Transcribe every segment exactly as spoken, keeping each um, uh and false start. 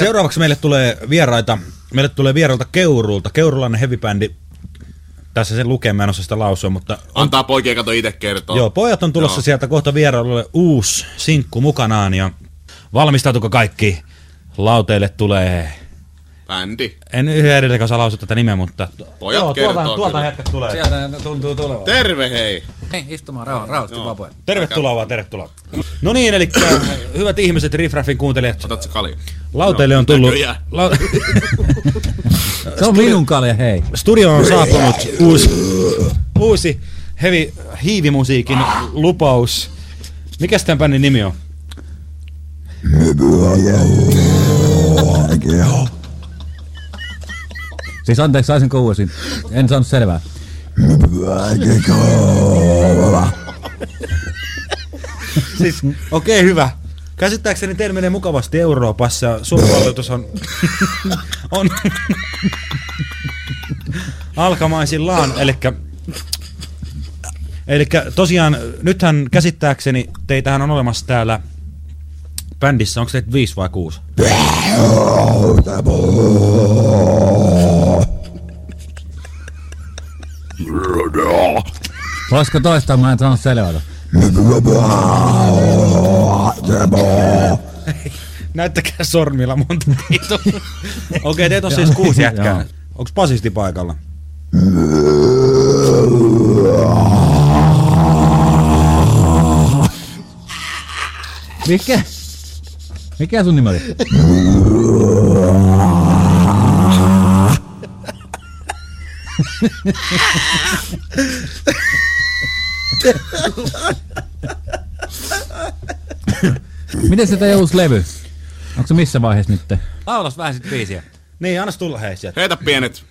Seuraavaksi meille tulee vieraita. Meille tulee vierailta Keurulta. Keurulainen heavy-bändi. Tässä sen lukee, mä en osaa sitä lausua, mutta... On... Antaa poikien kato itse kertoa. Joo, pojat on tulossa Joo. sieltä kohta vierailulle uusi sinkku mukanaan ja valmistautuko kaikki? Lauteille tulee... Bändi. En yhden edelleen osaa lausua tätä nimeä, mutta... Pojat Joo, kertoo. Tuolta, tuolta jätkät tulee. Sieltä tuntuu tulevan. Terve hei! Hei, istumaan rauha, rauhasti vapoja. Tervetuloa vaan, tervetuloa. No niin, eli hyvät ihmiset, Riff Raffin kuuntelijat. Otatko kalja? Lauteille on tullut... La... Se on minun kalja, hei. Studio on saapunut uusi, uusi heavy hiivimusiikin lupaus. Mikäs tämän bändin nimi on? Siis anteeksi, saisinko uusin? En saanut selvää. Siis, okei, okay, hyvä. Käsittääkseni teillä menee mukavasti Euroopassa. Suomen hallitus on, on alkamaisillaan, elikkä, elikkä tosiaan nythän käsittääkseni teitähän on olemassa täällä bändissä, onko teitä viisi vai kuusi? Voisiko toistaa, mä en saanut selvätä. Näyttäkää sormilla monta tietoa. Okei, teitä on siis kuusi jätkää. Onko basisti paikalla? Mikä? Mikä sun nimi oli? Miten se teidän uusi levy? Onko se missä vaiheessa nyt? Laulas vähän sit biisiä. Niin, anna tulla hei sieltä. Heitä pienet.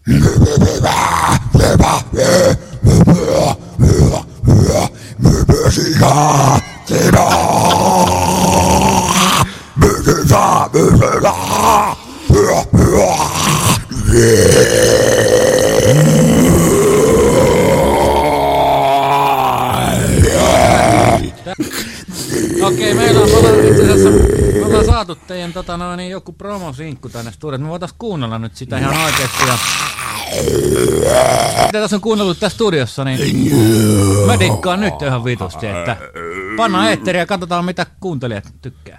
Okei, meillä on paljon, itse asiassa, me ollaan saatu teidän tota, noin, niin joku promosinkku tänne studioon. Me voitais kuunnella nyt sitä ihan oikeesti. Ja... mitä tässä on kuunnellut tässä studiossa, niin mä dikkaan nyt ihan vitusti, että pannaan eetteriä ja katsotaan mitä kuuntelijat tykkää.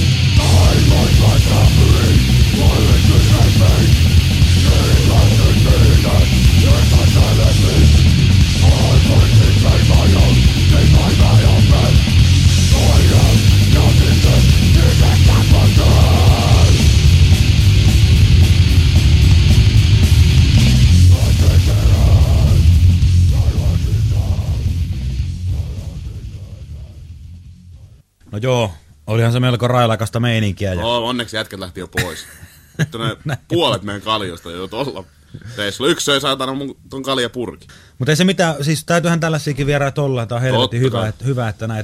No joo, olihan se melko railakasta meininkiä. Ja... No, onneksi jätket lähti jo pois. Mutta ne puolet meidän kaljosta jo tuolla reissulla. Yksi söi saatana mun ton kaljapurki. Mutta ei se mitään, siis täytyyhän tällaisiakin vieraat olla, että on helvetin hyvä, että, hyvä, että näitä